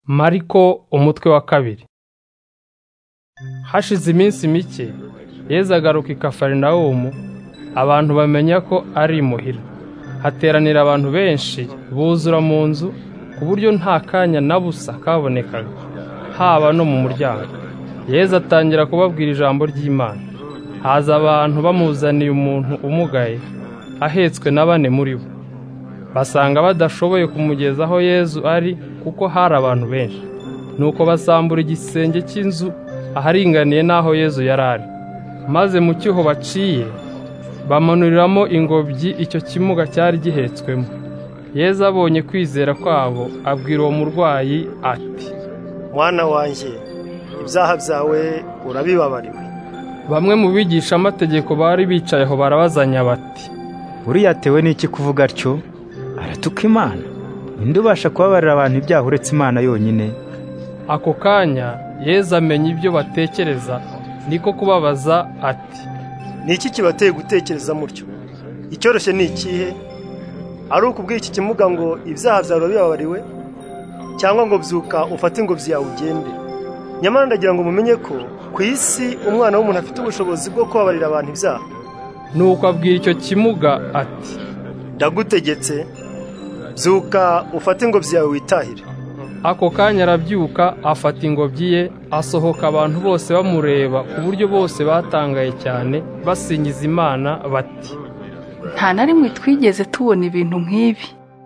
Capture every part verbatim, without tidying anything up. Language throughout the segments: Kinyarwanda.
Mariko umutwe wa kabiri. Hashize iminsi mike Yesu agaruka i Kafarinawumu, abantu bamenya ko ari imuhira. Hateranira abantu benshi buzura mu nzu ku buryo nta kanya na busa kabonekaga, haba no mu muryango. Yesu atangira kubabwira ijambo ry'Imana. Haza abantu bamuzaniye umuntu umugaye, ahetswe na bane muri bo. Basanga badashoboye kumugeza aho Yesu ari kuko hari abantu benshi. Nuko basambura igisenge cy'inzu aharinganiye n'aho Yesu yari ari. Maze mu cyuho baciye bamanuriramo ingobyi icyo kimuga cyari gihetswemo. Yesu abonye kwizera kwabo, abwira uwo murwayi ati, mwana wanjye, ibyaha byawe urabibabariwe. Bamwe mu bigisha amategeko bari bicayeho barabazanya bati, uriya atewe n'iki kuvuga atyo? Aratuka Imana. Ninde ubasha kubabarira abantu ibyaha uretse Imana yonyine? Ako kanya Yesu amenya ibyo batekereza, niko kubabaza ati, ni iki kibateye gutekereza mutyo? Icyoroshye ni ikihe? Ari ukubwira iki kimuga ngo ibyaha byawe urabibabariwe, cyangwa ngo byuka ufate ingobyi yawe ugende? Nyamara ndagira ngo mumenye ko ku isi umwana w'umuntu afite ubushobozi bwo kubabarira abantu ibyaha. Nuko abwira icyo kimuga ati, ndagutegetse, byuka ufate ingobyi yawe witahire. Ako kanya arabyuka afata ingobyi ye, asohoka, abantu bose bamureba ku buryo bose batangaye cyane, basingiza Imana bati, nta na rimwe twigeze tubona ibintu nk'ibi.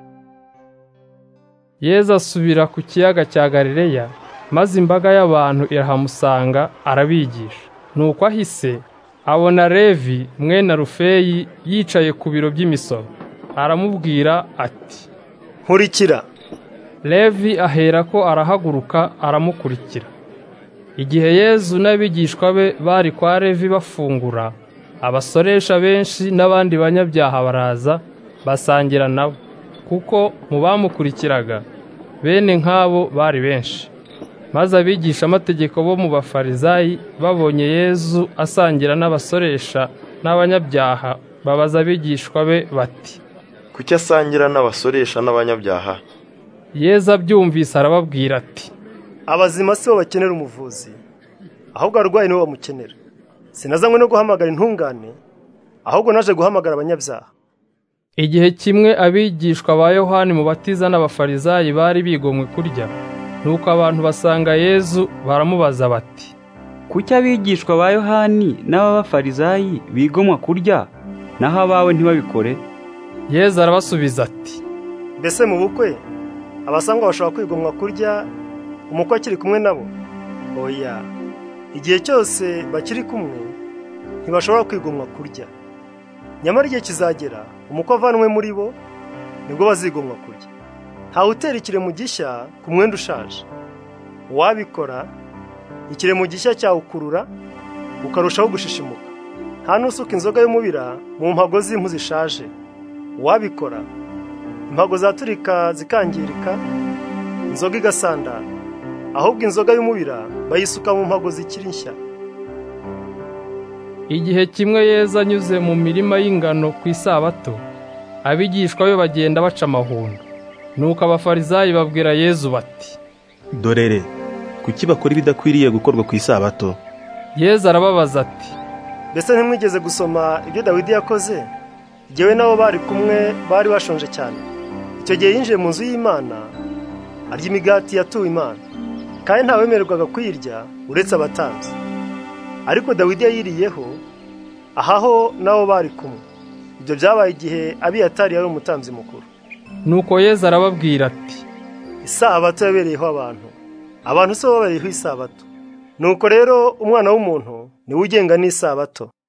Yesu asubira ku kiyaga cya Galileya, maze imbaga y'abantu irahamusanga arabigisha. Nuko ahise abona Levi mwene Alufeyi yicaye ku biro by'imisoro. Aramubwira ati, nkurikira. Levi aherako arahaguruka aramukurikira. Igihe Yesu n'abigishwa be bari kwa Levi bafungura, abasoresha benshi n'abandi banyabyaha baraza basangira nabo, kuko mu bamukurikiraga bene nk'abo bari benshi. Maze abigisha amategeko bo mu Bafarizayi babonye Yesu asangira n'abasoresha n'abanyabyaha, babaza abigishwa be bati, kuki asangira n'abasoresha n'abanyabyaha? Yesu abyumvise arababwira ati, abazima si bo bakenera umuvuzi, ahubwo abarwayi nibo bamukenera. Sinazanywe no guhamagara intungane, ahubwo naje guhamagara abanyabyaha. Igihe kimwe abigishwa ba Yohani Mubatiza n'Abafarizayi bari bigomwe kurya. Nuko abantu basanga Yesu baramubaza bati, kuki abigishwa ba Yohani n'Abafarizayi bigomwa kurya, naho abawe ntibabikore? Yesu arabasubiza ati, mbese mu bukwe abasangwa bashobora kwigomwa kurya umukwe akiri kumwe nabo? Oya, igihe cyose bakiri kumwe ntibashobora kwigomwa kurya. Nyamara igihe kizagera umukwe avanwe muri bo, nibwo bazigomwa kurya. Ntawe utera ikiremo gishya ku mwenda ushaje. Uwabikora ikiremo gishya cyawukurura ukarushaho gushishimuka. Nta n'usuka inzoga y'umubira mu mpago z'impu zishaje. Uwabikora impago zaturika zikangirika, inzoga igasandara. Ahubwo inzoga y'umubira bayisuka mu mpago zikiri nshya. Igihe kimwe Yesu anyuze mu mirima y'ingano ku isabato, abigishwa be bagenda baca amahundo. Nuko Abafarizayi babwira Yesu bati, dorere, kuki bakora ibidakwiriye gukorwa ku isabato? Yesu arababaza ati, mbese ntimwigeze gusoma ibyo Dawidi yakoze igihe we nabo bari kumwe bari bashonje cyane? Icyo gihe yinjiye mu nzu y'Imana, arya imigati yatuwe Imana, kandi ntawemererwaga kuyirya uretse abatambyi. Ariko Dawidi yayiriyeho, ahaho nabo bari kumwe. Ibyo byabaye igihe Abiyatari yari umutambyi mukuru. Nuko Yesu arababwira ati, isabato yabereyeho abantu, abantu si bo babereyeho isabato. Nuko rero umwana w'umuntu niwe ugenga n'isabato.